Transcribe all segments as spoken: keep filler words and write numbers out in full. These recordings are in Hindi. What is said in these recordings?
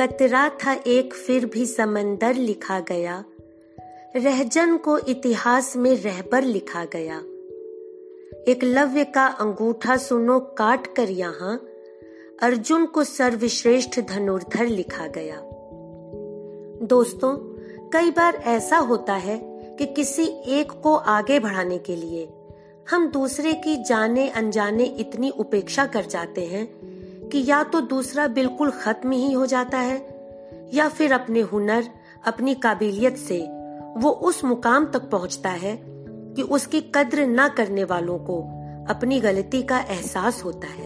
कतरा था एक फिर भी समंदर लिखा गया, रहजन को इतिहास में रहबर लिखा गया। एकलव्य का अंगूठा सुनो काट कर यहाँ, अर्जुन को सर्वश्रेष्ठ धनुर्धर लिखा गया। दोस्तों, कई बार ऐसा होता है कि किसी एक को आगे बढ़ाने के लिए हम दूसरे की जाने अनजाने इतनी उपेक्षा कर जाते हैं कि या तो दूसरा बिल्कुल खत्म ही हो जाता है या फिर अपने हुनर, अपनी काबिलियत से वो उस मुकाम तक पहुंचता है कि उसकी कद्र ना करने वालों को अपनी गलती का एहसास होता है।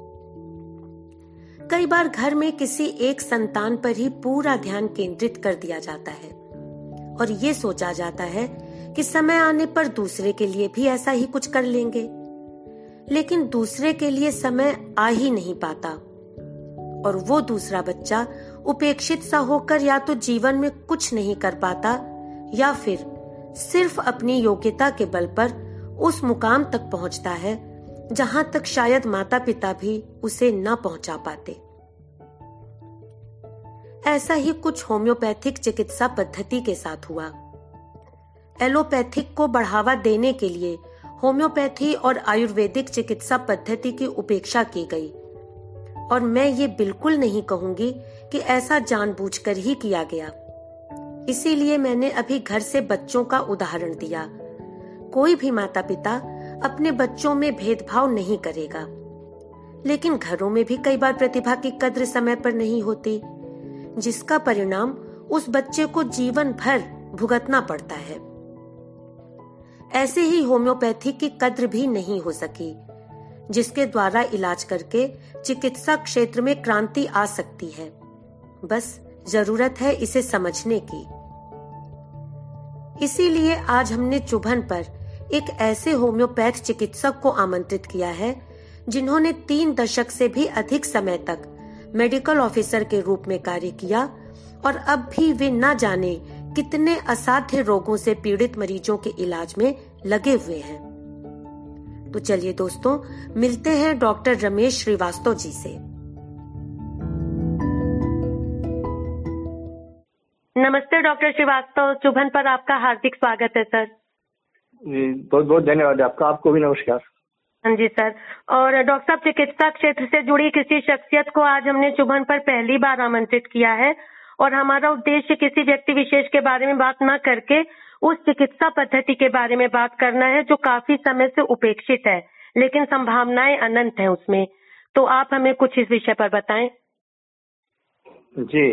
कई बार घर में किसी एक संतान पर ही पूरा ध्यान केंद्रित कर दिया जाता है और ये सोचा जाता है कि समय आने पर दूसरे के लिए भी ऐसा ही कुछ कर लेंगे, लेकिन दूसरे के लिए समय आ ही नहीं पाता और वो दूसरा बच्चा उपेक्षित सा होकर या तो जीवन में कुछ नहीं कर पाता या फिर सिर्फ अपनी योग्यता के बल पर उस मुकाम तक पहुंचता है जहां तक शायद माता पिता भी उसे न पहुंचा पाते। ऐसा ही कुछ होम्योपैथिक चिकित्सा पद्धति के साथ हुआ। एलोपैथिक को बढ़ावा देने के लिए होम्योपैथी और आयुर्वेदिक चिकित्सा पद्धति की उपेक्षा की गई और मैं ये बिल्कुल नहीं कहूंगी कि ऐसा जानबूझकर ही किया गया। इसीलिए मैंने अभी घर से बच्चों का उदाहरण दिया। कोई भी माता पिता अपने बच्चों में भेदभाव नहीं करेगा, लेकिन घरों में भी कई बार प्रतिभा की कद्र समय पर नहीं होती, जिसका परिणाम उस बच्चे को जीवन भर भुगतना पड़ता है। ऐसे ही होम्योपैथी की कद्र भी नहीं हो सकी, जिसके द्वारा इलाज करके चिकित्सा क्षेत्र में क्रांति आ सकती है। बस जरूरत है इसे समझने की। इसीलिए आज हमने चुभन पर एक ऐसे होम्योपैथ चिकित्सक को आमंत्रित किया है जिन्होंने तीन दशक से भी अधिक समय तक मेडिकल ऑफिसर के रूप में कार्य किया और अब भी वे न जाने कितने असाध्य रोगों से पीड़ित मरीजों के इलाज में लगे हुए हैं। तो चलिए दोस्तों, मिलते हैं डॉक्टर रमेश श्रीवास्तव जी से। नमस्ते डॉक्टर श्रीवास्तव, चुभन पर आपका हार्दिक स्वागत है सर। जी बहुत बहुत धन्यवाद आपका। आपको भी नमस्कार। हाँ जी सर। और डॉक्टर साहब, चिकित्सा क्षेत्र से जुड़ी किसी शख्सियत को आज हमने चुभन पर पहली बार आमंत्रित किया है और हमारा उद्देश्य किसी व्यक्ति विशेष के बारे में बात न करके उस चिकित्सा पद्धति के बारे में बात करना है जो काफी समय से उपेक्षित है, लेकिन संभावनाएं अनंत हैं उसमें। तो आप हमें कुछ इस विषय पर बताएं। जी,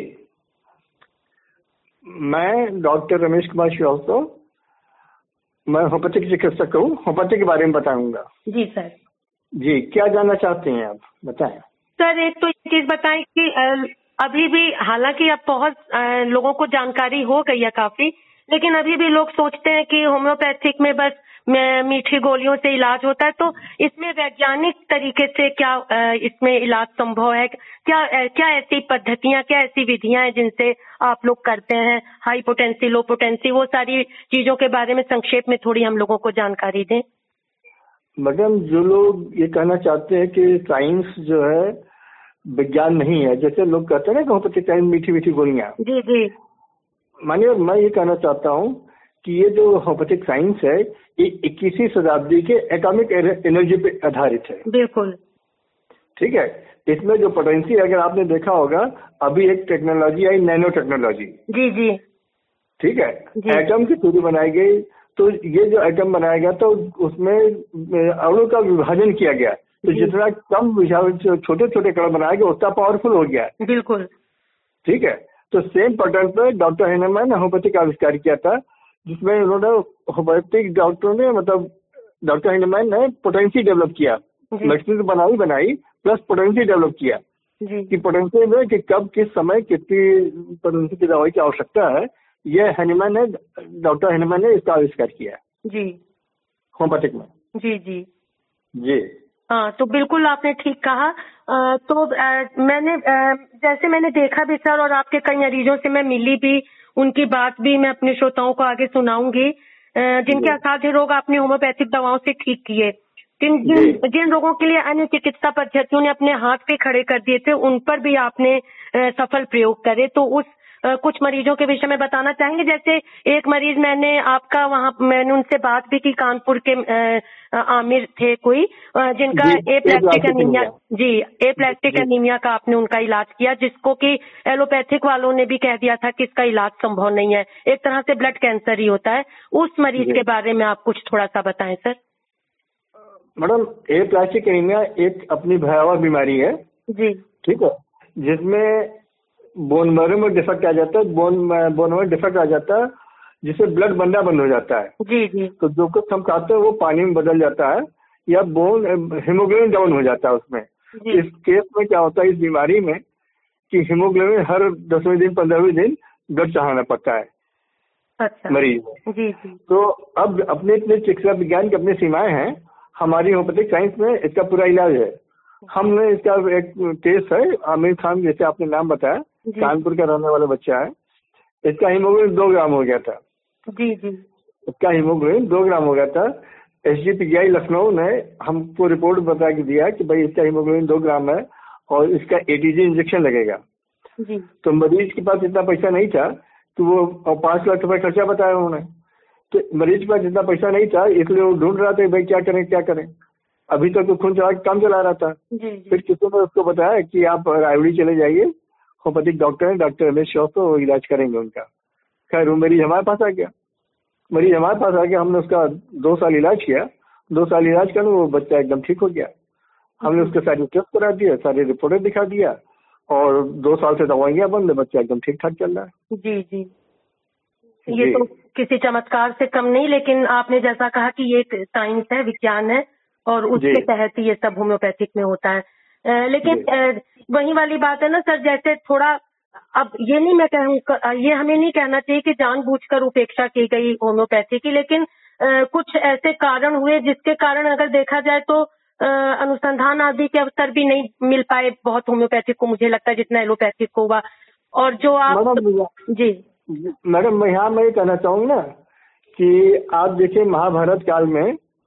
मैं डॉक्टर रमेश कुमार श्रीवास्तव, मैं होम्योपैथिक चिकित्सक हूँ। होम्योपैथी के बारे में बताऊंगा। जी सर। जी, क्या जानना चाहते हैं आप, बताएं। सर, एक तो ये चीज बताएं कि अभी भी, हालांकि अब बहुत लोगों को जानकारी हो गई है काफी, लेकिन अभी भी लोग सोचते हैं कि होम्योपैथिक में बस मीठी गोलियों से इलाज होता है। तो इसमें वैज्ञानिक तरीके से क्या इसमें इलाज संभव है? क्या क्या ऐसी पद्धतियां, क्या ऐसी विधियां हैं जिनसे आप लोग करते हैं? हाई पोटेंसी, लो पोटेंसी, वो सारी चीजों के बारे में संक्षेप में थोड़ी हम लोगों को जानकारी दें। मैडम, जो लोग ये कहना चाहते हैं कि साइंस जो है विज्ञान नहीं है, जैसे लोग कहते हैं ना कि होम्योपैथिक साइंस मीठी मीठी गोलियां। जी जी। मानिए, मैं ये कहना चाहता हूँ कि ये जो होम्योपैथिक साइंस है ये इक्कीसवीं शताब्दी के एटॉमिक एनर्जी पे आधारित है। बिल्कुल ठीक है। इसमें जो पोटेंसी, अगर आपने देखा होगा, अभी एक टेक्नोलॉजी आई, नैनो टेक्नोलॉजी। जी जी। ठीक है। एटम की थ्योरी बनाई गई, तो ये जो एटम बनाया गया तो उसमें अणु का विभाजन किया गया, तो जितना कम छोटे छोटे कण बनाया गया उतना पावरफुल हो गया। बिल्कुल। ठीक है। तो सेम पैटर्न पे डॉक्टर हैनेमैन ने होम्योपैथी का आविष्कार किया था, जिसमें उन्होंने होम्योपैथिक डॉक्टरों ने, मतलब डॉक्टर हैनेमैन ने पोटेंसी डेवलप किया। मेडिसिन तो बनाई बनाई प्लस पोटेंसी डेवलप किया जी। कि पोटेंसी में कि कब किस समय कितनी पोटेंसी की दवाई की आवश्यकता है, ये हैनेमैन ने, डॉक्टर हैनेमैन ने इसका आविष्कार किया जी होम्योपैथिक में। जी जी जी हाँ, तो बिल्कुल आपने ठीक कहा। आ, तो आ, मैंने आ, जैसे मैंने देखा भी सर, और आपके कई मरीजों से मैं मिली भी, उनकी बात भी मैं अपने श्रोताओं को आगे सुनाऊंगी, जिनके असाध्य रोग आपने होम्योपैथिक दवाओं से ठीक किए। जिन जिन जिन लोगों के लिए अन्य चिकित्सा पद्धतियों ने अपने हाथ पे खड़े कर दिए थे, उन पर भी आपने सफल प्रयोग करे। तो उस आ, कुछ मरीजों के विषय में बताना चाहेंगे? जैसे एक मरीज मैंने आपका वहाँ मैंने उनसे बात भी की, कानपुर के आ, आमिर थे कोई, आ, जिनका एप्लेक्टिक एनीमिया, जी एप्लेक्टिक एनीमिया का आपने उनका इलाज किया, जिसको कि एलोपैथिक वालों ने भी कह दिया था कि इसका इलाज संभव नहीं है, एक तरह से ब्लड कैंसर ही होता है। उस मरीज के बारे में आप कुछ थोड़ा सा बताएं सर। मैडम, एप्लेक्टिक एनीमिया एक अपनी भयावह बीमारी है जी, ठीक है, जिसमें बोन मैरो में डिफेक्ट आ जाता है, बोन बोन में डिफेक्ट आ जाता है, जिससे ब्लड बनना बंद हो जाता है। जी जी। तो जो कुछ हम खाते हैं वो पानी में बदल जाता है या बोन हीमोग्लोबिन डाउन हो जाता है उसमें। इस केस में क्या होता है इस बीमारी में कि हीमोग्लोबिन हर दसवें दिन पंद्रहवें दिन ब्लड चढ़ाना पड़ता है। अच्छा। मरीज जी जी। तो अब अपने अपने चिकित्सा विज्ञान की अपनी सीमाएं हैं। हमारी होम्योपैथिक साइंस में इसका पूरा इलाज है। हमने इसका एक केस है, आमिर खान जैसे आपने नाम बताया, कानपुर का रहने वाला बच्चा है, इसका हीमोग्लोबिन दो ग्राम हो गया था। जी जी। इसका हीमोग्लोबिन दो ग्राम हो गया था। S G P G I Lucknow ने हमको रिपोर्ट बता के दिया कि भाई इसका हीमोग्लोबिन दो ग्राम है और इसका ए टी जी इंजेक्शन लगेगा। जी। तो मरीज के पास इतना पैसा नहीं था तो वो पांच लाख रुपए खर्चा बताया उन्होंने। तो मरीज के पास इतना पैसा नहीं था, इसलिए वो ढूंढ रहा था भाई क्या करें क्या करें। अभी तक तो खून चढ़ा के काम चला रहा था। जी, जी। फिर किसी ने उसको बताया कि आप रायबड़ी चले जाइए, होम्योपैथिक डॉक्टर है, डॉक्टर रमेश श्रॉफ, तो इलाज करेंगे उनका। खैर वो मरीज हमारे पास आ गया मरीज हमारे पास आ गया हमने उसका दो साल इलाज किया। दो साल इलाज करने वो बच्चा एकदम ठीक हो गया। हमने उसके सारे टेस्ट करा दिया, सारी रिपोर्टें दिखा दिया और दो साल से दवाइयां बंद, बच्चा एकदम ठीक ठाक चल रहा है। जी जी। ये तो किसी चमत्कार से कम नहीं, लेकिन आपने जैसा कहा कि ये एक साइंस है, विज्ञान है और उसके तहत ही ये सब होम्योपैथिक में होता है। आ, लेकिन आ, वही वाली बात है ना सर, जैसे थोड़ा अब ये नहीं मैं कहूँ, ये हमें नहीं कहना चाहिए कि जानबूझकर उपेक्षा की गई होम्योपैथी की, लेकिन आ, कुछ ऐसे कारण हुए जिसके कारण अगर देखा जाए तो आ, अनुसंधान आदि के अवसर भी नहीं मिल पाए बहुत होम्योपैथिक को, मुझे लगता है जितना एलोपैथिक को हुआ। और जो आप जी मैडम, मैं यहाँ मैं ये कहना चाहूँगी ना कि आप देखिए महाभारत काल में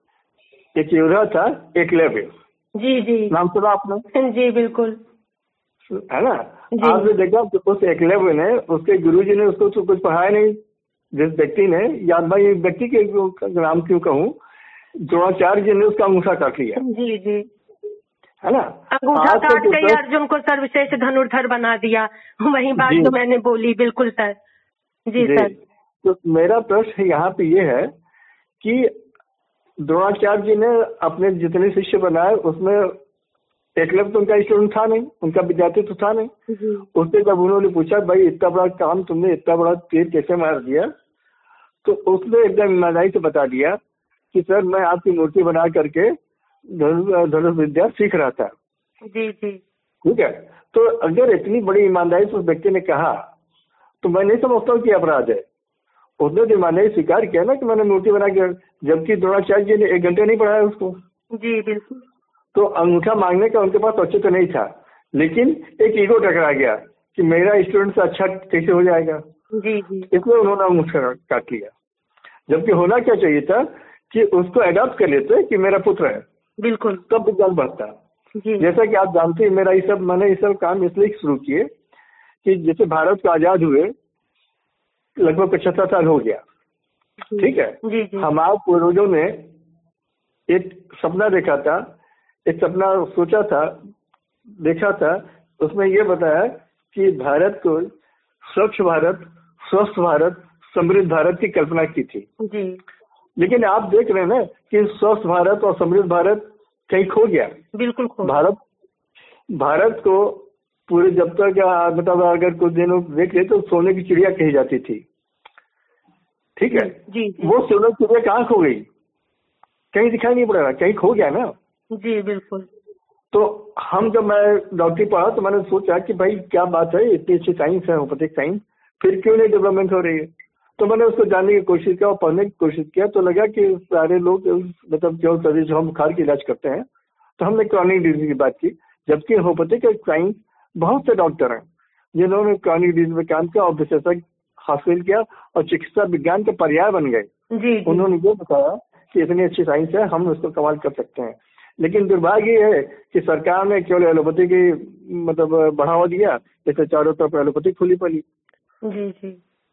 एक योद्धा था एकलव्य। जी जी। नाम सुना आपने? जी बिल्कुल, है ना। आपने देखा कि उस एकलव्य ने, उसके गुरुजी ने उसको तो कुछ पढ़ाया नहीं। जिस व्यक्ति ने, या भाई व्यक्ति के नाम क्यों कहूँ, द्रोणाचार्य जी ने उसका अंगूठा काट लिया। जी जी, है ना। अंगूठा काट के अर्जुन को सर्वश्रेष्ठ धनुर्धर बना दिया। वही बात जो मैंने बोली, बिल्कुल सर। जी, जी सर। तो मेरा प्रश्न यहाँ पे ये है कि द्रोणाचार्य जी ने अपने जितने शिष्य बनाए उसमें एकलव्य तो उनका स्टूडेंट था नहीं, उनका विद्यार्थी तो था नहीं। उससे जब उन्होंने पूछा भाई इतना बड़ा काम तुमने इतना बड़ा तीर कैसे मार दिया, तो उसने एकदम ईमानदारी से बता दिया कि सर मैं आपकी मूर्ति बना करके धनुष विद्या सीख रहा था। जी जी। ठीक है। तो अगर इतनी बड़ी ईमानदारी से उस व्यक्ति ने कहा तो मैं नहीं समझता हूँ कि अपराध है। उसने तो ईमानदारी स्वीकार किया ना कि मैंने मूर्ति बना के, जबकि द्रोणाचार्य जी ने एक घंटे नहीं पढ़ाया उसको। जी बिल्कुल। तो अंगूठा मांगने का उनके पास औचित्य नहीं था, लेकिन एक ईगो टकरा गया कि मेरा स्टूडेंट से अच्छा कैसे हो जाएगा। जी जी। इसलिए उन्होंने अंगूठा काट लिया। जबकि होना क्या चाहिए था कि उसको अडॉप्ट कर लेते कि मेरा पुत्र है। बिल्कुल। तब विज्ञान बढ़ता। जैसा कि आप जानते हैं, मेरा ये सब मैंने ये सब काम इसलिए शुरू किए कि जैसे भारत को आजाद हुए लगभग पचहत्तर साल हो गया। ठीक है। जी जी। हमारे पूर्वजों ने एक सपना देखा था, एक सपना सोचा था, देखा था, उसमें ये बताया कि भारत को स्वच्छ भारत, स्वस्थ भारत, समृद्ध भारत की कल्पना की थी। जी। लेकिन आप देख रहे हैं ना कि स्वस्थ भारत और समृद्ध भारत कहीं खो गया। बिल्कुल खो। भारत भारत को पूरे जब तक मतलब अगर कुछ दिनों देख ले तो सोने की चिड़िया कही जाती थी। ठीक है। जी, जी। वो सोने की चिड़िया कहाँ खो गई? कहीं दिखाई नहीं पड़ रहा, कहीं खो गया ना। जी बिल्कुल। तो हम जब मैं डॉक्टरी पढ़ा तो मैंने सोचा कि भाई क्या बात है, इतनी अच्छी साइंस है होम्योपैथिक साइंस, फिर क्यों नहीं डेवलपमेंट हो रही है। तो मैंने उसको जानने की कोशिश किया और पढ़ने की कोशिश किया, तो लगा कि सारे लोग मतलब केवल शरीर जो हम बुखार की इलाज करते हैं, तो हमने क्रॉनिक डिजीज की बात की। जबकि होम्योपैथिक साइंस बहुत से डॉक्टर हैं जिन्होंने क्रॉनिक डिजीज में काम किया और विशेषज्ञ हासिल किया और चिकित्सा विज्ञान के पर्याय बन गए। जी, जी। उन्होंने ये बताया कि इतनी अच्छी साइंस है, हम उसको कमाल कर सकते हैं। लेकिन दुर्भाग्य ये है कि सरकार ने केवल एलोपैथी की मतलब बढ़ावा दिया, जैसे चारों तरफ एलोपैथी खुली पड़ी। जी जी।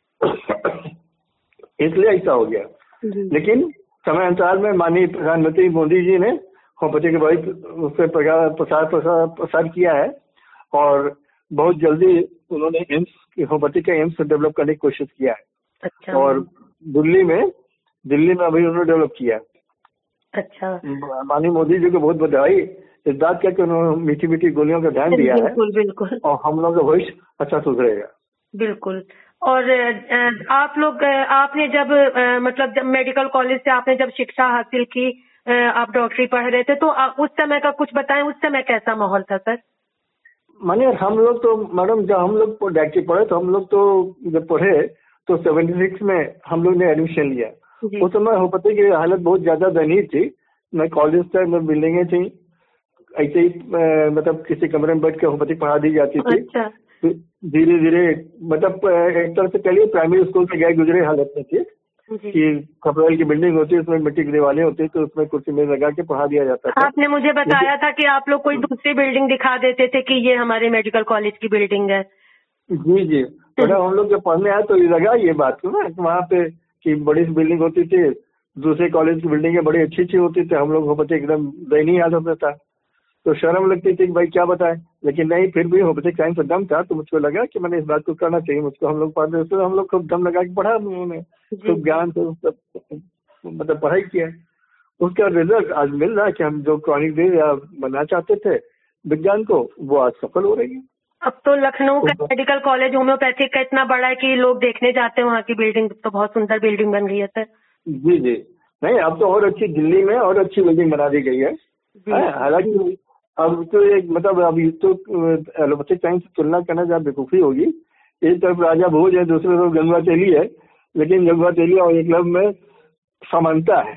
इसलिए ऐसा हो गया। जी लेकिन समय अनुसार में माननीय प्रधानमंत्री मोदी जी ने होम्योपैथी के बहुत उस पर प्रचार प्रसार प्रसार प्रसार किया है और बहुत जल्दी उन्होंने एम्स होम्योपैथी का एम्स डेवलप करने की कोशिश किया है। अच्छा। और दिल्ली में दिल्ली में अभी उन्होंने डेवलप किया। अच्छा। माननीय मोदी जी को बहुत बधाई इस बात का कि उन्होंने मीठी मीठी गोलियों का ध्यान दिया है। बिल्कुल बिल्कुल। और हम लोग का भविष्य अच्छा सुधरेगा। बिल्कुल। और अ, आप लोग अ, आपने जब अ, मतलब जब मेडिकल कॉलेज से आपने जब शिक्षा हासिल की, अ, आप डॉक्टरी पढ़ रहे थे, तो आ, उस समय का कुछ बताएं, उस समय कैसा माहौल था सर? माने हम लोग तो मैडम जब हम लोग डॉक्टरी पढ़े तो हम लोग तो जब पढ़े तो सेवेंटी सिक्स में हम लोग ने एडमिशन लिया। उस समय होम्योपैथी की हालत बहुत ज्यादा दयनीय थी। मैं कॉलेज था, मैं बिल्डिंगें थी, ऐसे ही अ, मतलब किसी कमरे में बैठ के होम्योपैथी पढ़ा दी जाती थी। अच्छा। धीरे धीरे मतलब एक तरह से कहिए प्राइमरी स्कूल से गए गुजरे हालत में थी कि खपरेल की बिल्डिंग होती है, उसमें मिट्टी की दीवारें होती है, तो उसमें कुर्सी में लगा के पढ़ा दिया जाता था। आपने मुझे बताया था कि आप लोग कोई दूसरी बिल्डिंग दिखा देते थे कि ये हमारे मेडिकल कॉलेज की बिल्डिंग है। जी जी। तो हम लोग जब पढ़ने आए तो लगा ये बात को ना वहाँ पे कि बड़ी बिल्डिंग होती थी, दूसरे कॉलेज की बिल्डिंगें बड़ी अच्छी अच्छी होती थी, हम लोग होम्योपैथी एकदम दयनीय हालत में था। तो शर्म लगती थी कि भाई क्या बताएं, लेकिन नहीं फिर भी होम्योपैथिक साइंस में दम था तो मुझको लगा कि मैंने इस बात को करना चाहिए। मुझको हम लोग पढ़ते तो हम लोग खूब दम लगा के पढ़ा, उन्होंने खूब ज्ञान से मतलब पढ़ाई किया। उसका रिजल्ट आज मिल रहा है कि हम जो क्रॉनिक डिजीज या बनना चाहते थे विज्ञान को, वो आज सफल हो रही है। अब तो लखनऊ का मेडिकल कॉलेज होम्योपैथिक का इतना बड़ा है कि लोग देखने जाते हैं, वहाँ की बिल्डिंग तो बहुत सुंदर बिल्डिंग बन गई है सर। जी जी। नहीं अब तो और अच्छी दिल्ली में और अच्छी बिल्डिंग बना दी गई है। हालांकि अब तो एक मतलब अभी तो एलोपैथिक साइंस से तुलना करना जहाँ बेवकूफ़ी होगी। एक तरफ राजा भोज है, दूसरी तरफ गंगा तेली है, लेकिन गंगा तेली और एकलव्य में समानता है।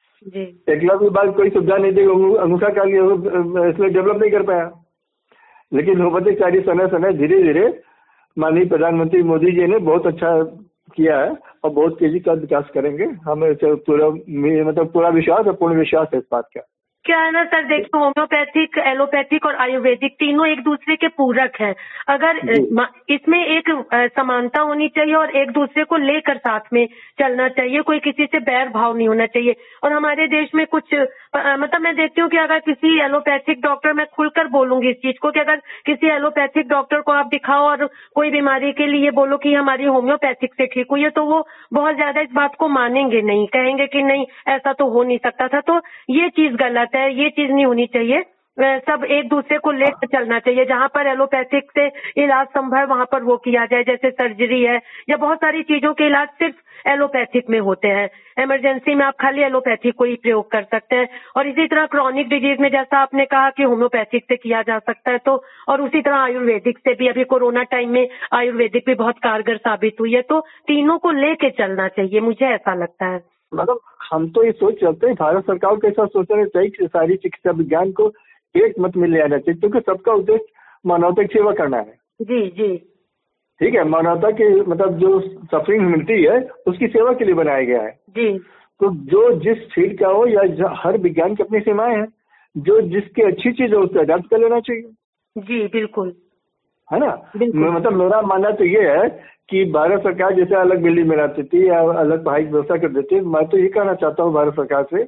एकलव्य के बाद कोई सुविधा नहीं थी, अंगूठा का इसलिए डेवलप नहीं कर पाया। लेकिन होम्योपैथिक सारी समय समय धीरे धीरे माननीय प्रधानमंत्री मोदी जी ने बहुत अच्छा किया है और बहुत तेजी का विकास करेंगे। हमें पूरा मतलब पूरा विश्वास और पूर्ण विश्वास है इस बात का। क्या है ना सर, देखिए होम्योपैथिक, एलोपैथिक और आयुर्वेदिक तीनों एक दूसरे के पूरक हैं। अगर इसमें एक समानता होनी चाहिए और एक दूसरे को लेकर साथ में चलना चाहिए, कोई किसी से बैर भाव नहीं होना चाहिए। और हमारे देश में कुछ मतलब मैं देखती हूँ कि अगर किसी एलोपैथिक डॉक्टर, मैं खुलकर बोलूंगी इस चीज को, कि अगर किसी एलोपैथिक डॉक्टर को आप दिखाओ और कोई बीमारी के लिए बोलो कि हमारी होम्योपैथिक से ठीक हुई है, तो वो बहुत ज्यादा इस बात को मानेंगे नहीं, कहेंगे कि नहीं ऐसा तो हो नहीं सकता था। तो ये चीज गलत है, ये चीज नहीं होनी चाहिए। सब एक दूसरे को लेकर चलना चाहिए। जहाँ पर एलोपैथिक से इलाज संभव वहाँ पर वो किया जाए, जैसे सर्जरी है या बहुत सारी चीजों के इलाज सिर्फ एलोपैथिक में होते हैं। इमरजेंसी में आप खाली एलोपैथिक को ही प्रयोग कर सकते हैं। और इसी तरह क्रॉनिक डिजीज में जैसा आपने कहा कि होम्योपैथिक से किया जा सकता है, तो और उसी तरह आयुर्वेदिक से भी। अभी कोरोना टाइम में आयुर्वेदिक भी बहुत कारगर साबित हुई है। तो तीनों को लेके चलना चाहिए, मुझे ऐसा लगता है। मतलब हम तो ये सोच चलते हैं भारत सरकार को ऐसा सोचना चाहिए कि सारी चिकित्सा विज्ञान को एक मत में ले आना चाहिए, क्योंकि सबका उद्देश्य मानवता की सेवा करना है। जी जी। ठीक है, मानवता की मतलब जो सफरिंग मिलती है उसकी सेवा के लिए बनाया गया है। जी। तो जो जिस फील्ड का हो या हर विज्ञान की अपनी सीमाएं हैं, जो जिसकी अच्छी चीज है उससे अडाप्ट कर लेना चाहिए। जी बिल्कुल, है ना। मतलब मेरा मानना तो ये है कि भारत सरकार जैसे अलग बिल्डिंग बनाती थी या अलग पढ़ाई की व्यवस्था कर देती है, मैं तो ये कहना चाहता हूँ भारत सरकार से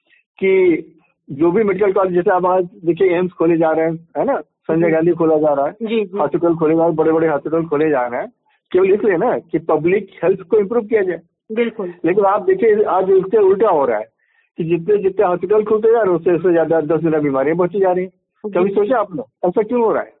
कि जो भी मेडिकल कॉलेज, जैसे अब आज देखिए एम्स खोले जा रहे हैं, है ना, संजय गांधी खोला जा रहा है, हॉस्पिटल खोले जा रहे हैं, बड़े बड़े हॉस्पिटल खोले जा रहे हैं, केवल इसलिए ना कि पब्लिक हेल्थ को इम्प्रूव किया जाए। बिल्कुल। लेकिन आप देखिए आज उससे उल्टा हो रहा है कि जितने जितने हॉस्पिटल खुलते जा रहे हैं उससे उससे ज्यादा दस गुना बीमारियां बढ़ती जा रही है। कभी सोचा आपने ऐसा क्यों हो रहा है?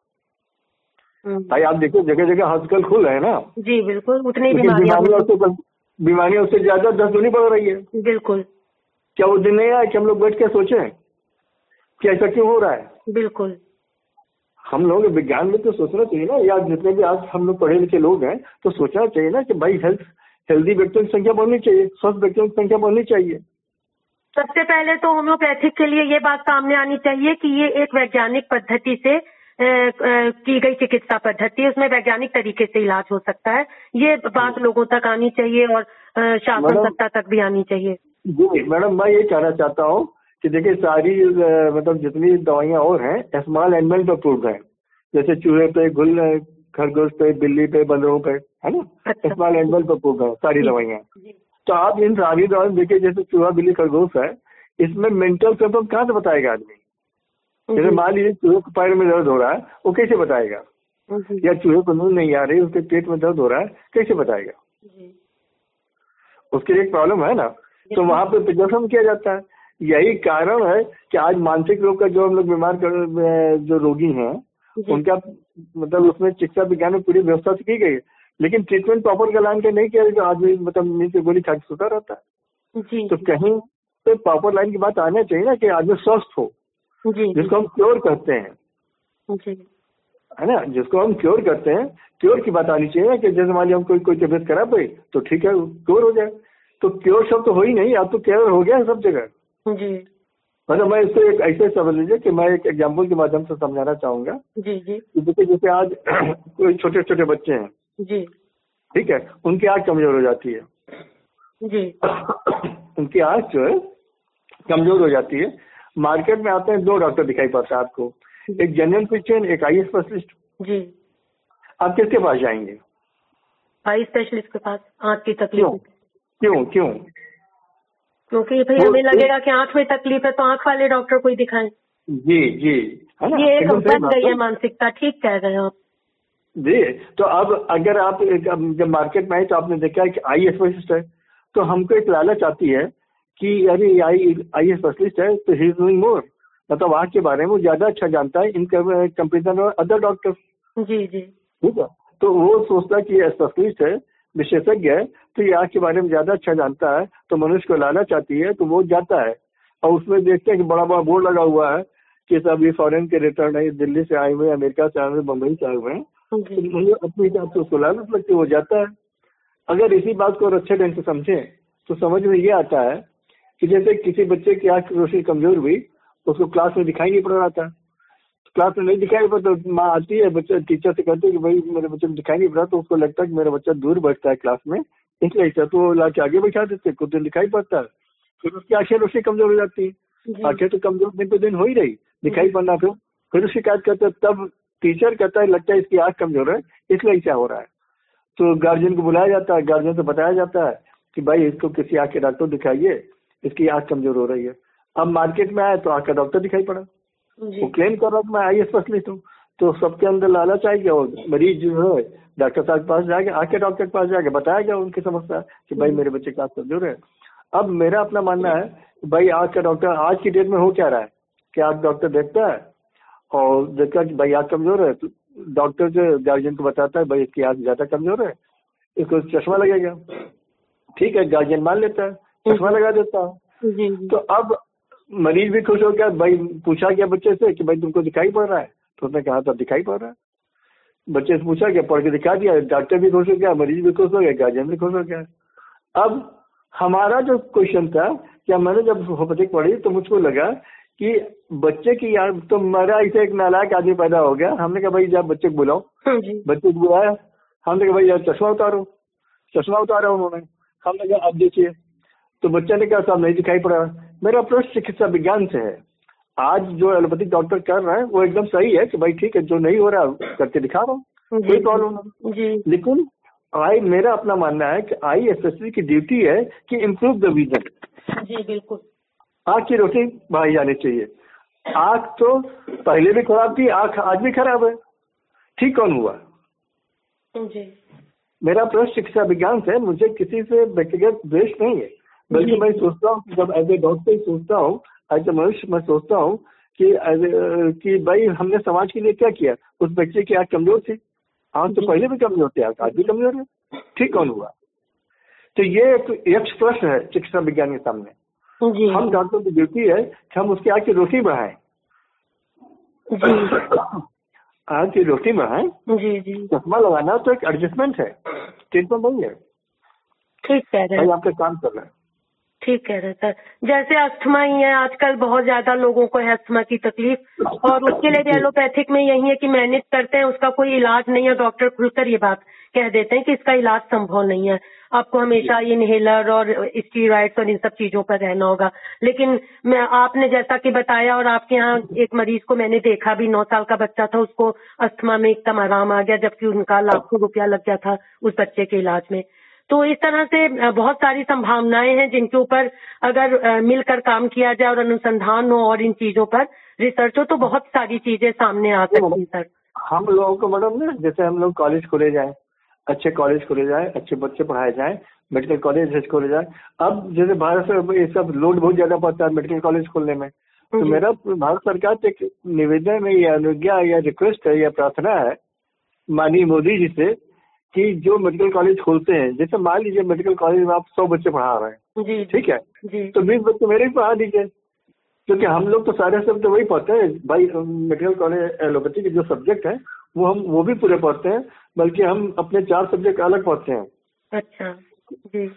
भाई आप देखो जगह जगह हॉस्पिटल खुल रहे हैं ना। जी बिल्कुल, उतनी बीमारियां बीमारियां उससे ज्यादा दस गुनी बढ़ रही है। बिल्कुल। क्या वो दिन नहीं आया कि हम लोग बैठ के सोचें कि ऐसा क्यों हो रहा है? बिल्कुल। हम लोग विज्ञान में तो सोचना चाहिए ना, या जितने भी आज हम लोग पढ़े लिखे लोग हैं तो सोचना चाहिए ना कि भाई हेल्थ हेल्दी व्यक्तियों की संख्या बढ़नी चाहिए, स्वस्थ व्यक्तियों की संख्या बढ़नी चाहिए। सबसे पहले तो होम्योपैथिक के लिए ये बात सामने आनी चाहिए कि ये एक वैज्ञानिक पद्धति से ए, ए, की गई चिकित्सा पद्धति है, उसमें वैज्ञानिक तरीके से इलाज हो सकता है। ये बात लोगों तक आनी चाहिए और शासन सत्ता तक भी आनी चाहिए। जी मैडम, मैं ये कहना चाहता हूँ कि देखिए सारी अ, मतलब जितनी दवाइयाँ और हैं स्मॉल एनिमल पे अप्रूव्ड हैं, जैसे चूहे पे, गुल खरगोश पे, बिल्ली पे, बंदरों पे, है ना, अच्छा। स्मॉल एनिमल पे अप्रूव्ड है सारी जी, दवाइयाँ। जी, तो आप इन सारी दवाइयाँ देखिए, जैसे चूहा बिल्ली खरगोश है, इसमें मेंटल सिम्टम कहाँ से बताएगा आदमी? जैसे जी, मान लीजिए चूहे को पैर में दर्द हो रहा है, वो कैसे बताएगा? जी, या चूहे को नींद नहीं आ रही, उसके पेट में दर्द हो रहा है, कैसे बताएगा? जी, उसके लिए एक प्रॉब्लम है ना। तो वहां पे प्रिजर्वेशन किया जाता है। यही कारण है कि आज मानसिक रोग का जो हम लोग बीमार कर, जो रोगी हैं जी, उनका मतलब उसमें चिकित्सा विज्ञान में पूरी व्यवस्था से की गई है, लेकिन ट्रीटमेंट प्रॉपर गलान के नहीं किया, जो आदमी मतलब नींद की गोली खा के सोता रहता है। जी, तो कहीं पे प्रॉपर लाइन की बात आना चाहिए ना कि आदमी स्वस्थ हो, जी, जिसको हम क्योर करते हैं, जी, है ना, जिसको हम क्योर करते हैं, क्योर की बात आनी चाहिए ना कि जैसे मान लिया हम कोई कोई तबियत खराब हुई तो ठीक है क्योर हो जाए। तो क्योर शब्द तो हो ही नहीं, अब तो क्योर हो गया है सब जगह। जी, मतलब मैं इसको एक ऐसे समझ लीजिए कि मैं एक एग्जाम्पल के माध्यम से समझाना चाहूंगा जी, जी, कि देखिए जैसे आज कोई छोटे छोटे बच्चे हैं, जी, ठीक है, उनकी आंख कमजोर हो जाती है। जी, उनकी आंख जो है कमजोर हो जाती है। मार्केट में आते हैं दो डॉक्टर दिखाई पड़ता है आपको, एक जनरल फिजिशियन, एक आई स्पेशलिस्ट। जी। आप किसके पास जाएंगे? आई स्पेशलिस्ट के पास आंख की क्यों तकलीफ। क्यों क्यों? क्योंकि भाई वो हमें एक- लगेगा कि आंख में तकलीफ है तो आंख वाले डॉक्टर को ही दिखाएं। जी जी, है ना, ये एक एकदम सही बन बात गई है है मानसिकता, ठीक कह रहे हो आप। जी। तो अब अगर आप एक- अब जब मार्केट में आए तो आपने देखा है कि आई स्पेशलिस्ट है, तो हमको एक लालच आती है कि अरे आई आई स्पेशलिस्ट है तो ही इज डूइंग मोर, मतलब आँख के बारे में वो ज्यादा अच्छा जानता है इन कंपेरिजन में अदर डॉक्टर। जी, जी, ठीक है, तो वो सोचता है कि ये स्पेशलिस्ट है, विशेषज्ञ है, तो ये आँख के बारे में ज्यादा अच्छा जानता है, तो मनुष्य को लालच आती है तो वो जाता है। और उसमें देखते हैं कि बड़ा बड़ा बोर्ड लगा हुआ है कि सब ये फॉरेन के रिटर्न है, दिल्ली से आए हुए हैं, अमेरिका से आए हुए हैं, बम्बई से आए हुए हैं, तो जी, मुझे अपने हिसाब से उसको लालच लगती है, वो जाता है। अगर इसी बात को और अच्छे ढंग से समझें तो समझ में ये आता है कि जैसे किसी बच्चे की आँख की रोशनी कमजोर हुई, उसको क्लास में दिखाई नहीं पड़ रहा था, क्लास में नहीं दिखाई पड़ता, तो माँ आती है, बच्चा टीचर से कहते हैं कि भाई मेरे बच्चे को दिखाई नहीं पड़ा, तो उसको लगता है कि मेरा बच्चा दूर बैठता है क्लास में, इसलिए ऐसा, तो ला के आगे बैठा देते, कुछ दिन दिखाई पड़ता है, फिर उसकी आंखें रोशनी कमजोर हो जाती है। जी, आंखें तो कमजोर दिन पे दिन हो ही रही, दिखाई पड़ना, फिर फिर शिकायत करता है, तब टीचर कहता है लगता है इसकी आंख कमजोर है इसलिए ऐसा हो रहा है। तो गार्जियन को बुलाया जाता है, गार्जियन से बताया जाता है कि भाई इसको किसी आँख के डॉक्टर दिखाइए, इसकी आँख कमजोर हो रही है। अब मार्केट में आए तो आँख का डॉक्टर दिखाई पड़ा, जी, वो क्लेम कर रहा था मैं आई स्पेशलिस्ट हूँ, तो सबके अंदर लालच आएगी और मरीज जो है डॉक्टर साहब के पास जाएगा, आके डॉक्टर के पास जाके बताया उनकी समस्या कि भाई मेरे बच्चे का आँख कमजोर है। अब मेरा अपना मानना है कि भाई आँख का डॉक्टर आज की डेट में हो क्या रहा है कि आँख डॉक्टर देखता है और देखता है कि भाई आँख कमजोर है, तो डॉक्टर जो गार्जियन को बताता है भाई इसकी आँख ज्यादा कमजोर है, इसको चश्मा लगेगा। ठीक है, गार्जियन मान लेता है, चश्मा लगा देता है। जी, जी, तो अब मरीज भी खुश हो गया, भाई पूछा गया बच्चे से कि भाई तुमको दिखाई पड़ रहा है, तो उसने कहा था दिखाई पड़ रहा है। बच्चे से पूछा गया, पढ़ के दिखा दिया, डॉक्टर भी खुश हो गया, मरीज भी खुश हो गया, गार्जियन भी खुश हो गया। अब हमारा जो क्वेश्चन था, क्या मैंने जब होम्योपैथिक पढ़ी तो मुझको लगा कि बच्चे की यार, तो मेरा ऐसे एक नालायक आदमी पैदा हो गया, हमने कहा भाई जब बच्चे को बुलाओ, जी, बच्चे को बुलाया, हमने कहा भाई यार चश्मा उतारो, चश्मा उतारा उन्होंने, हमने कहा अब देखिए, तो बच्चे ने कहा साहब नहीं दिखाई पड़ा। मेरा अप्रोच चिकित्सा विज्ञान से है। आज जो एलोपैथिक डॉक्टर कर रहे हैं वो एकदम सही है कि भाई ठीक है, जो नहीं हो रहा करके दिखा रहा हूँ, कोई प्रॉब्लम नहीं। जी, लेकिन आई मेरा अपना मानना है कि आई एसएससी की ड्यूटी है कि इम्प्रूव द विजन, जी, बिल्कुल, आँख की रोशनी बढ़ाई जानी चाहिए। आँख तो पहले भी खराब थी, आँख आज भी खराब है, ठीक कौन हुआ? जी, मेरा अप्रोच चिकित्सा विज्ञान से, मुझे किसी से व्यक्तिगत द्वेष नहीं है, बल्कि मैं सोचता हूँ जब एज ए डॉक्टर सोचता हूँ, एज ए मनुष्य मैं सोचता हूँ कि कि भाई हमने समाज के लिए क्या किया। उस बच्चे की आँख कमजोर थी, आँख तो पहले भी कमजोर थी, आँख आज भी कमजोर है, ठीक कौन हुआ? तो ये एक यक्ष प्रश्न है चिकित्सा विज्ञान के सामने। जी, हम डॉक्टर की ड्यूटी है कि हम उसकी आँख की रोशनी बढ़ाएं, आँख की रोशनी बढ़ाएं। जी, जी, चश्मा लगाना तो एक एडजस्टमेंट है, ट्रीटमेंट नहीं है। ठीक कह रहे भाई हैं। आपका काम कर रहा है, ठीक कह रहे हैं सर। जैसे अस्थमा ही है, आजकल बहुत ज्यादा लोगों को है अस्थमा की तकलीफ, और उसके लिए भी एलोपैथिक में यही है कि मैनेज करते हैं, उसका कोई इलाज नहीं है। डॉक्टर खुलकर ये बात कह देते हैं कि इसका इलाज संभव नहीं है, आपको हमेशा इनहेलर और स्टीरॉइड्स और इन सब चीजों पर रहना होगा। लेकिन मैं आपने जैसा कि बताया, और आपके यहाँ एक मरीज को मैंने देखा भी, नौ साल का बच्चा था, उसको अस्थमा में एकदम आराम आ गया, जबकि उनका लाखों रुपया लग गया था उस बच्चे के इलाज में। तो इस तरह से बहुत सारी संभावनाएं हैं जिनके ऊपर अगर मिलकर काम किया जाए और अनुसंधान हो और इन चीजों पर रिसर्च हो तो बहुत सारी चीजें सामने आ सकती हैं सर। हम लोगों को मैडम ना, जैसे हम लोग कॉलेज खोले जाए, अच्छे कॉलेज खोले जाए, अच्छे बच्चे पढ़ाए जाए, मेडिकल कॉलेज खोले जाए। अब जैसे भारत से ये सब लोड बहुत ज्यादा पड़ता है मेडिकल कॉलेज खोलने में, तो मेरा भारत सरकार से एक निवेदन है या अनुज्ञा या रिक्वेस्ट है या प्रार्थना है माननीय मोदी जी से कि जो मेडिकल कॉलेज खोलते हैं, जैसे मान लीजिए मेडिकल कॉलेज में आप सौ बच्चे पढ़ा रहे हैं, ठीक है, तो बीस बच्चे मेरे भी पढ़ा दीजिए, क्योंकि हम लोग तो सारे सब तो वही पढ़ते हैं भाई। मेडिकल कॉलेज एलोपैथी के जो सब्जेक्ट है वो हम वो भी पूरे पढ़ते हैं, बल्कि हम अपने चार सब्जेक्ट अलग पढ़ते हैं। अच्छा जी।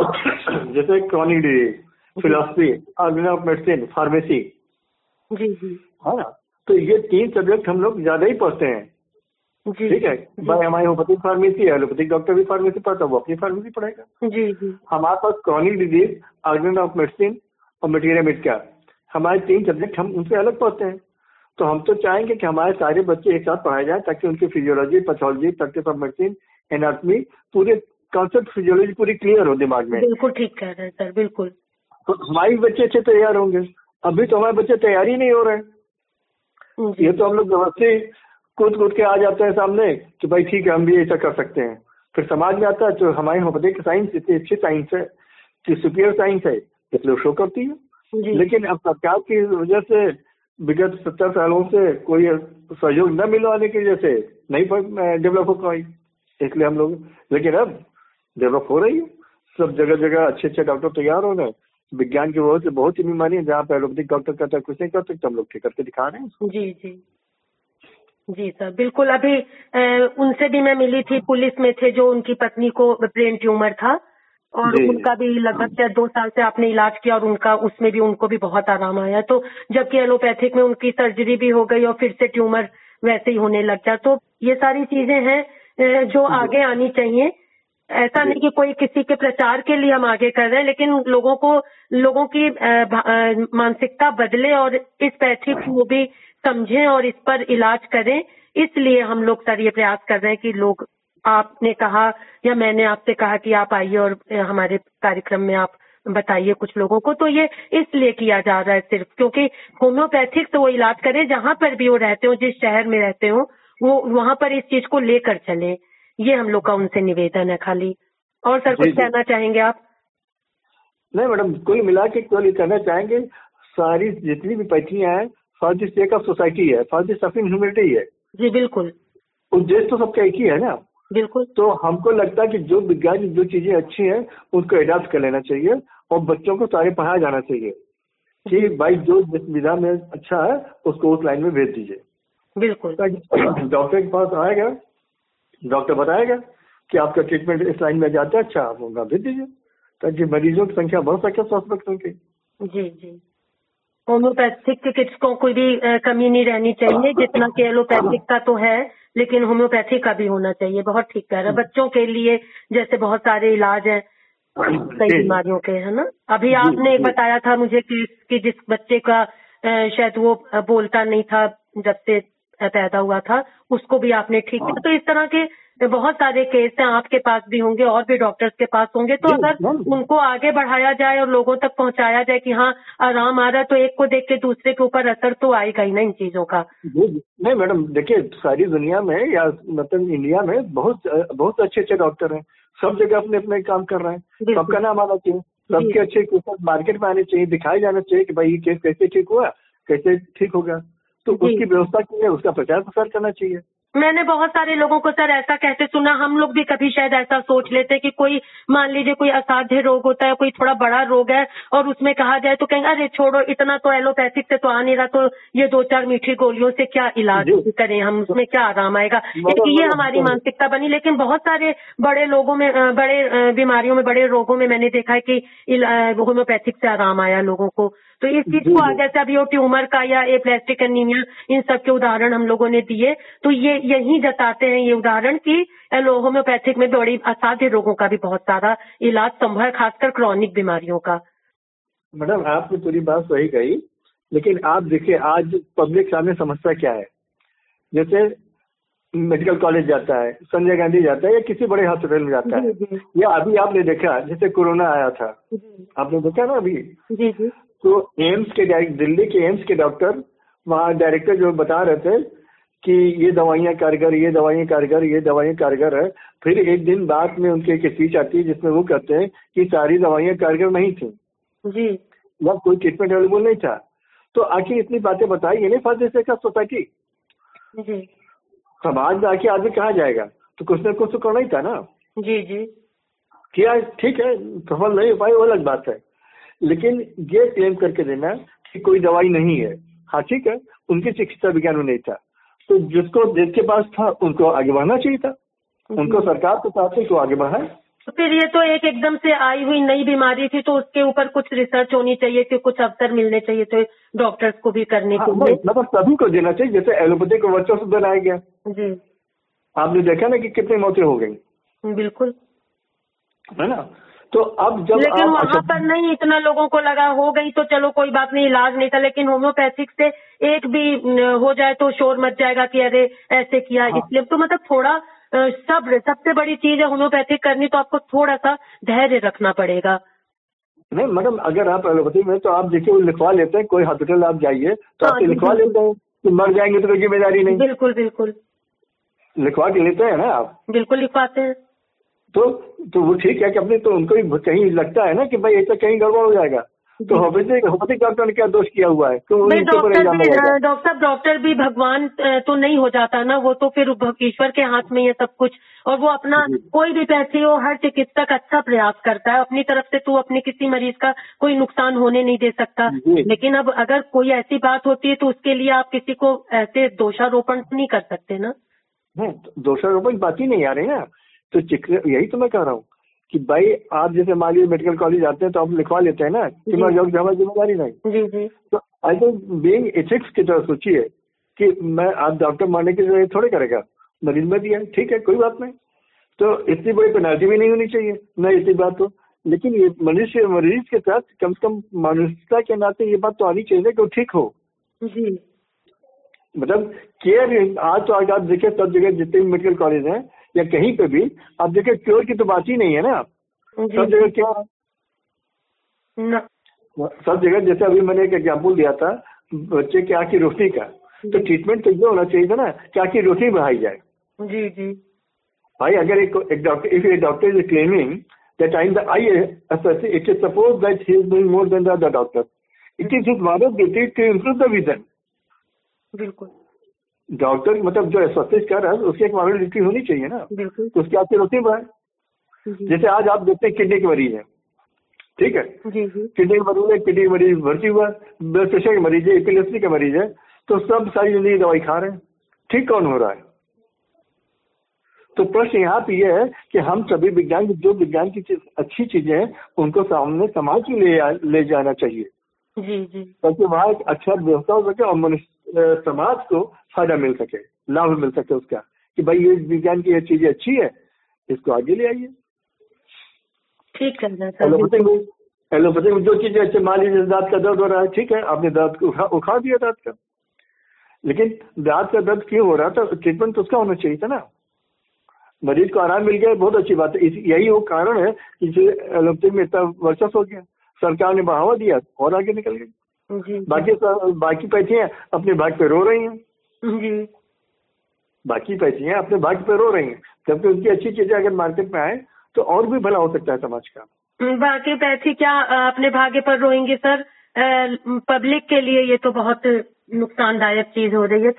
जैसे chronic disease, philosophy, organ of medicine, pharmacy, जी जी, हाँ, तो ये तीन सब्जेक्ट हम लोग ज्यादा ही पढ़ते हैं, ठीक है। भाई हमारी होम्योपैथिक फार्मेसी है, एलोपैथिक डॉक्टर भी फार्मेसी पढ़ता है, वो अपनी फार्मेसी पढ़ेगा। जी जी। हमारे पास chronic disease, organ of medicine और मटेरियल मेडिका, हमारे तीन सब्जेक्ट हम उनसे अलग पढ़ते हैं। तो हम तो चाहेंगे कि हमारे सारे बच्चे एक साथ पढ़ाए जाए ताकि उनकी physiology, pathology, practice of medicine, anatomy, पूरे कॉन्सेप्ट फिजियोलॉजी पूरी क्लियर हो दिमाग में। बिल्कुल ठीक कह रहे हैं सर, बिल्कुल। तो हमारे बच्चे अच्छे तैयार होंगे। अभी तो हमारे बच्चे तैयार ही नहीं हो रहे हैं। ये तो हम लोग व्यवस्थित कूद कूद के आ जाते हैं सामने कि भाई ठीक है हम भी ऐसा कर सकते हैं। फिर समाज में आता है तो हमारी होम्योपैथिक साइंस इतनी अच्छी साइंस है कि सुपीरियर साइंस है, इसलिए शो करती है। लेकिन अब सरकार की वजह से विगत सत्तर सालों से कोई सहयोग न मिलवाने की वजह से नहीं डेवलप हो पाई, इसलिए हम लोग, लेकिन अब डेवलप हो रही है। सब जगह जगह अच्छे अच्छे डॉक्टर तैयार हो रहे। विज्ञान की वजह से बहुत सी बीमारी है जहाँ पे एलोपैथिक डॉक्टर कहता है कुछ नहीं कर सकते, हम लोग ठीक करके दिखा रहे हैं। जी जी जी सर, बिल्कुल। अभी ए, उनसे भी मैं मिली थी, पुलिस में थे, जो उनकी पत्नी को ब्रेन ट्यूमर था और उनका भी लगभग दो साल से आपने इलाज किया और उनका उसमें भी उनको भी बहुत आराम आया। तो जबकि एलोपैथिक में उनकी सर्जरी भी हो गई और फिर से ट्यूमर वैसे ही होने लग गया। तो ये सारी चीजें हैं जो आगे आनी चाहिए। ऐसा नहीं कि कोई किसी के प्रचार के लिए हम आगे कर रहे हैं, लेकिन लोगों को लोगों की मानसिकता बदले और इस पैथी को भी समझें और इस पर इलाज करें। इसलिए हम लोग सर ये प्रयास कर रहे हैं कि लोग, आपने कहा या मैंने आपसे कहा कि आप आइए और हमारे कार्यक्रम में आप बताइए कुछ लोगों को। तो ये इसलिए किया जा रहा है सिर्फ क्योंकि होम्योपैथिक तो वो इलाज करें जहां पर भी वो रहते हो, जिस शहर में रहते हो, वो वहां पर इस चीज को लेकर चले। ये हम लोग का उनसे निवेदन है खाली। और सर कुछ कहना चाहेंगे आप? नहीं मैडम, कुल मिला के केवल कहना चाहेंगे सारी जितनी भी पैथियां हैं for the sake of society है, फॉर द सफिंग ह्यूमैनिटी है। जी बिल्कुल। उद्देश्य तो सबका एक ही है ना। बिल्कुल। तो हमको लगता है कि जो विज्ञान जो चीजें अच्छी हैं उसको एडॉप्ट कर लेना चाहिए और बच्चों को सारे पढ़ाया जाना चाहिए कि भाई जो जिस विधा में अच्छा है उसको उस लाइन में भेज दीजिए। बिल्कुल। डॉक्टर के पास आएगा, डॉक्टर बताएगा कि आपका ट्रीटमेंट इस लाइन में जाता है, अच्छा आप उनका भेज दीजिए ताकि मरीजों की संख्या बढ़ सके स्वास्थ्य बच्चों की। जी जी। होम्योपैथिक चिकित्सकों को भी कमी नहीं रहनी चाहिए, जितना कि एलोपैथिक का तो है, लेकिन होम्योपैथी का भी होना चाहिए। बहुत ठीक कह रहा है। बच्चों के लिए जैसे बहुत सारे इलाज हैं कई बीमारियों के, है ना। अभी आपने एक बताया था मुझे कि, कि जिस बच्चे का शायद वो बोलता नहीं था जब से पैदा हुआ था, उसको भी आपने ठीक किया। तो इस तरह के बहुत सारे केस हैं, आपके पास भी होंगे और भी डॉक्टर्स के पास होंगे। तो अगर उनको आगे बढ़ाया जाए और लोगों तक पहुंचाया जाए कि हाँ आराम आ रहा है, तो एक को देख के दूसरे के ऊपर असर तो आएगा ही ना इन चीजों का। नहीं मैडम, देखिए सारी दुनिया में या मतलब इंडिया में बहुत बहुत अच्छे अच्छे डॉक्टर हैं, सब जगह अपने अपने काम कर रहे हैं। सबका नाम आना चाहिए, सबके अच्छे केसेस मार्केट में आने चाहिए, दिखाया जाना चाहिए कि भाई ये केस कैसे ठीक हुआ, कैसे ठीक होगा। तो उसकी व्यवस्था की है, उसका प्रचार प्रसार करना चाहिए। मैंने बहुत सारे लोगों को सर ऐसा कहते सुना, हम लोग भी कभी शायद ऐसा सोच लेते कि कोई मान लीजिए कोई असाध्य रोग होता है, कोई थोड़ा बड़ा रोग है और उसमें कहा जाए तो कहेंगे अरे छोड़ो, इतना तो एलोपैथिक से तो आ नहीं रहा, तो ये दो चार मीठी गोलियों से क्या इलाज करें हम, उसमें क्या आराम आएगा। एक ये हमारी मानसिकता बनी। लेकिन बहुत सारे बड़े लोगों में, बड़े बीमारियों में, बड़े रोगों में मैंने देखा है कि होम्योपैथिक से आराम आया लोगों को। तो इस चीज को आगे से अभी वो ट्यूमर का या एप्लास्टिक एनीमिया, इन सब के उदाहरण हम लोगों ने दिए, तो ये यही जताते हैं ये उदाहरण कि होम्योपैथिक में बड़ी असाध्य रोगों का भी बहुत सारा इलाज संभव है, खासकर क्रॉनिक बीमारियों का। मैडम आपने पूरी बात सही कही, लेकिन आप देखिए आज पब्लिक सामने समस्या क्या है। जैसे मेडिकल कॉलेज जाता है, संजय गांधी जाता है या किसी बड़े हॉस्पिटल में जाता है, या अभी आपने देखा जैसे कोरोना आया था, आपने देखा ना अभी, जी जी, तो एम्स के दिल्ली के एम्स के डॉक्टर, वहाँ डायरेक्टर जो बता रहे थे कि ये दवाइयाँ कारगर, ये दवाइयाँ कारगर, ये दवाइयाँ कारगर है। फिर एक दिन बाद में उनके एक स्पीच आती है जिसमें वो कहते हैं कि सारी दवाइयाँ कारगर नहीं थी जी, या कोई ट्रीटमेंट अवेलेबल नहीं था। तो आखिर इतनी बातें बताई ये नहीं फायदे से का सोसाइटी जी, समाज में आके आदमी कहाँ जाएगा, तो कुछ ना कुछ तो करना ही था ना। जी जी, किया, ठीक है, सफल नहीं हो पाई वो अलग बात है, लेकिन ये क्लेम करके देना कि कोई दवाई नहीं है, हाँ ठीक है, उनकी चिकित्सा विज्ञान में नहीं था, तो जिसको जिसके पास था उनको आगे बढ़ना चाहिए था, उनको सरकार को चाहते को आगे बढ़ाए। तो फिर ये तो एक एकदम से आई हुई नई बीमारी थी, तो उसके ऊपर कुछ रिसर्च होनी चाहिए कि कुछ अवसर मिलने चाहिए तो डॉक्टर्स को भी करने के लिए, मतलब सभी को देना चाहिए। जैसे एलोपैथी को वर्चस्व बनाया गया जी, आपने देखा ना कि कितनी मौतें हो गई, बिल्कुल है ना। तो अब जब लेकिन आप, वहाँ पर नहीं इतना लोगों को लगा, हो गई तो चलो कोई बात नहीं, इलाज नहीं था, लेकिन होम्योपैथिक से एक भी हो जाए तो शोर मच जाएगा कि अरे ऐसे किया, हाँ। इसलिए तो मतलब थोड़ा सब्र सबसे बड़ी चीज है होम्योपैथिक करनी, तो आपको थोड़ा सा धैर्य रखना पड़ेगा। नहीं मैडम, अगर आप एलोपैथी में तो आप देखिए वो लिखवा लेते हैं, कोई हॉस्पिटल आप जाइए तो हाँ, आपसे लिखवा लेते हैं कि मर जाएंगे तो कोई जिम्मेदारी नहीं, बिल्कुल बिल्कुल लिखवा के लेते हैं ना आप, बिल्कुल लिखवाते हैं। तो तो वो ठीक है कि अपने, तो उनको भी कहीं लगता है ना कि भाई ऐसा कहीं गड़बड़ हो जाएगा, तो होम्योपैथिक होम्योपैथिक डॉक्टर ने क्या दोष किया हुआ है, तो डॉक्टर डॉक्टर डॉक्टर भी भगवान तो नहीं हो जाता ना, वो तो फिर ईश्वर के हाथ में ये सब कुछ, और वो अपना कोई भी पैसे हो, हर चिकित्सक अच्छा प्रयास करता है अपनी तरफ से, तो अपने किसी मरीज का कोई नुकसान होने नहीं दे सकता। लेकिन अब अगर कोई ऐसी बात होती है तो उसके लिए आप किसी को ऐसे दोषारोपण नहीं कर सकते ना। दोषारोपण बात ही नहीं आ रही ना, तो यही तो मैं कह रहा हूँ कि भाई आप जैसे मान लीजिए मेडिकल कॉलेज आते हैं तो आप लिखवा लेते हैं ना कि मैं जॉब जमा जिम्मेदारी नहीं जी जी, तो आई थिंक बीइंग एथिक्स की तरह सोचिए कि मैं आप डॉक्टर मानने की जरूरत थोड़े करेगा, मरीज में दिया ठीक है कोई बात नहीं, तो इतनी बड़ी पेनाल्टी भी नहीं होनी चाहिए ना, इतनी बात हो, लेकिन ये मनुष्य मरीज के साथ कम से कम मानसिकता के नाते ये बात तो आनी चाहिए कि वो ठीक हो जी, मतलब केयर। आज तो आज आप देखिए सब जगह जितने भी मेडिकल कॉलेज हैं या कहीं पे भी आप देखिए क्योर की तो बात ही नहीं है ना, सब जगह क्या है, सब जगह जैसे अभी मैंने एक एग्जांपल दिया था बच्चे की आँख की रोशनी का, तो ट्रीटमेंट तो ये होना चाहिए था ना कि आँख की रोशनी बढ़ाई जाए जी जी, भाई अगर एक एक doctor if a doctor is claiming that I am the I it is suppose that he is doing more than the other doctor, it is his mother duty to improve the vision, बिल्कुल डॉक्टर मतलब जो एसोसिएट कर रहा है उसकी एक मॉडल ड्यूटी होनी चाहिए ना, बिल्कुल, तो उसकी आपकी रोशनी बढ़ाए। जैसे आज आप देखते हैं किडनी के मरीज है, ठीक है जी जी, किडनी के मरीज है, किडनी के मरीज भर्ती हुआ, ब्लड प्रेशर के मरीज है, एपिलेप्सी के मरीज है, तो सब सारी जिंदगी दवाई खा रहे हैं, ठीक कौन हो रहा है। तो प्रश्न यहाँ पे ये है कि हम सभी विज्ञान जो विज्ञान की चीज अच्छी चीजें हैं उनको सामने समाज में ले ले जाना चाहिए जी जी, ताकि वहाँ एक अच्छा व्यवस्था हो सके और मनुष्य समाज को फायदा मिल सके, लाभ मिल सके उसका, कि भाई ये विज्ञान की ये चीजें अच्छी है, इसको आगे ले आइए। ठीक है एलोपैथी में एलोपैथी में जो चीजें अच्छी, मान लीजिए दांत का दर्द हो रहा है, ठीक है आपने दांत को उखा, उखाड़ दिया दांत का, लेकिन दांत का दर्द क्यों हो रहा था, ट्रीटमेंट तो उसका होना चाहिए था ना, मरीज को आराम मिल गया, बहुत अच्छी बात है। यही वो कारण है कि एलोपैथी में इतना वर्चस्व हो गया, सरकार ने बढ़ावा दिया और आगे निकल गई। बाकी बाकी पैथियां अपने भाग पे रो रही हैं जी, बाकी पैथियां अपने भाग पे रो रही हैं, जबकि उनकी अच्छी चीजें अगर मार्केट में आए तो और भी भला हो सकता है समाज का। बाकी पैथी क्या अपने भाग्य पर रोएंगे सर, पब्लिक के लिए ये तो बहुत नुकसानदायक चीज हो रही है कि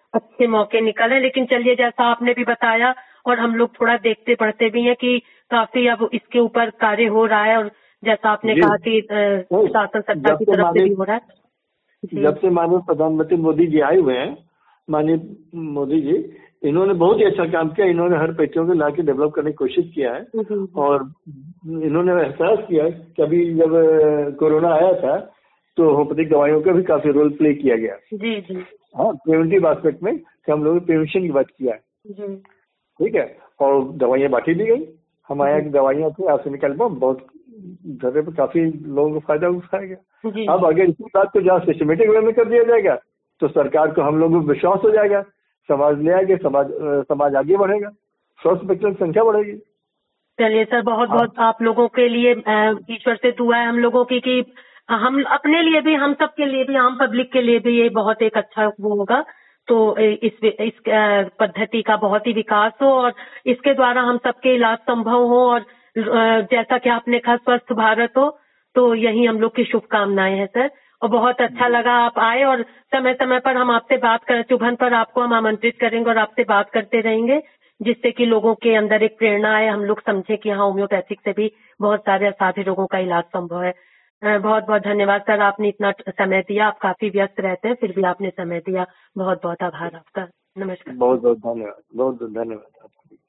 अच्छे मौके निकल है। लेकिन चलिए, जैसा आपने भी बताया और हम लोग थोड़ा देखते पढ़ते भी हैं कि काफी अब इसके ऊपर कार्य हो रहा है, और जैसा आपने कहा कि शासन सरकार की तरफ से भी हो रहा है। जब से माननीय प्रधानमंत्री मोदी जी आए हुए हैं, माननीय मोदी जी, इन्होंने बहुत ही अच्छा काम किया। इन्होंने हर पेटियों को ला के डेवलप करने की कोशिश किया है, और इन्होंने एहसास किया कि अभी जब कोरोना आया था तो होम्योपैथिक दवाइयों का भी काफी रोल प्ले किया गया। जी जी। हाँ, प्रिवेंटिव एस्पेक्ट में हम लोगों ने प्रिवेंशन की बात किया है, ठीक है, और दवाइयाँ बांटी दी गई। हमारे यहाँ की दवाइयाँ थी आर्सेनिक एल्बम, बहुत धरने पर काफी लोगों को फायदा उठाया गया। अब अगर इसी बात को जहाँ सिस्टमेटिक वे में कर दिया जाएगा तो सरकार को हम लोगों को विश्वास हो जाएगा, समाज ले आएगा, समाज समाज आगे बढ़ेगा, स्वस्थ व्यक्तियों की संख्या बढ़ेगी। चलिए सर, बहुत बहुत आप लोगों के लिए ईश्वर से दुआ है हम लोगों की कि हम अपने लिए भी, हम सब के लिए भी, आम पब्लिक के लिए भी ये बहुत एक अच्छा वो होगा। तो इस इस पद्धति का बहुत ही विकास हो और इसके द्वारा हम सबके इलाज संभव हो, और जैसा कि आपने कहा स्वस्थ भारत हो, तो यही हम लोग की शुभकामनाएं हैं सर। और बहुत अच्छा लगा आप आए, और समय समय पर हम आपसे बात कर, चुभन पर आपको हम आमंत्रित करेंगे और आपसे बात करते रहेंगे, जिससे कि लोगों के अंदर एक प्रेरणा आए, हम लोग समझे कि हाँ, होम्योपैथिक से भी बहुत सारे असाध्य रोगों का इलाज संभव है। बहुत बहुत धन्यवाद सर, आपने इतना समय दिया। आप काफी व्यस्त रहते हैं, फिर भी आपने समय दिया। बहुत बहुत आभार आपका। नमस्कार। बहुत बहुत धन्यवाद। बहुत बहुत धन्यवाद आपका।